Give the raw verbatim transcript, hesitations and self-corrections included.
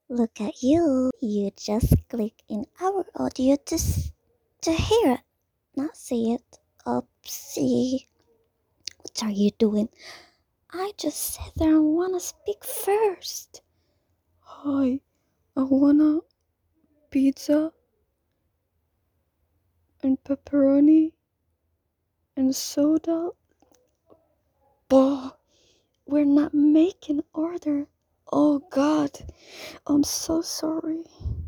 Look at you. You just click in our audio to, s- to hear it, not see it. Oopsie. What are you doing? I just sat there and wanna speak first. Hi, I wanna pizza and pepperoni and soda. Bah, we're not making order. Oh God, I'm so sorry.